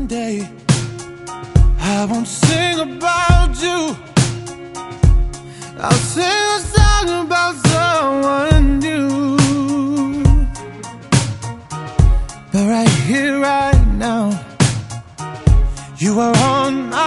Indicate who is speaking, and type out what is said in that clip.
Speaker 1: day I won't sing about you. I'll sing a song about someone new. But right here, right now, you are on my